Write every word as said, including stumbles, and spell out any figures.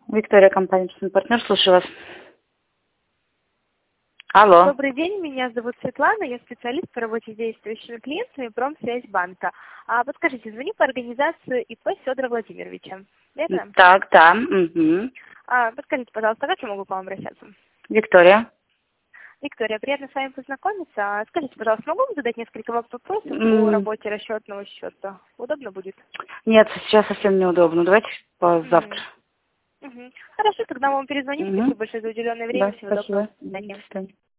Виктория, компания «Честный партнер», слушаю вас. Алло. Добрый день, меня зовут Светлана, я специалист по работе с действующими клиентами Промсвязьбанка. А подскажите, звоню по организации ИП Федора Владимировича. Верно? Так, да. Угу. А, подскажите, пожалуйста, как я могу к вам обращаться? Виктория. Виктория, приятно с вами познакомиться. А скажите, пожалуйста, могу вам задать несколько вопросов по М, работе расчетного счета? Удобно будет? Нет, сейчас совсем неудобно. Давайте завтра. Мгм. Мгм. Хорошо, тогда мы вам перезвоним. Угу. Спасибо большое за уделенное время. Да, Всего доброго. спасибо. До свидания. До свидания.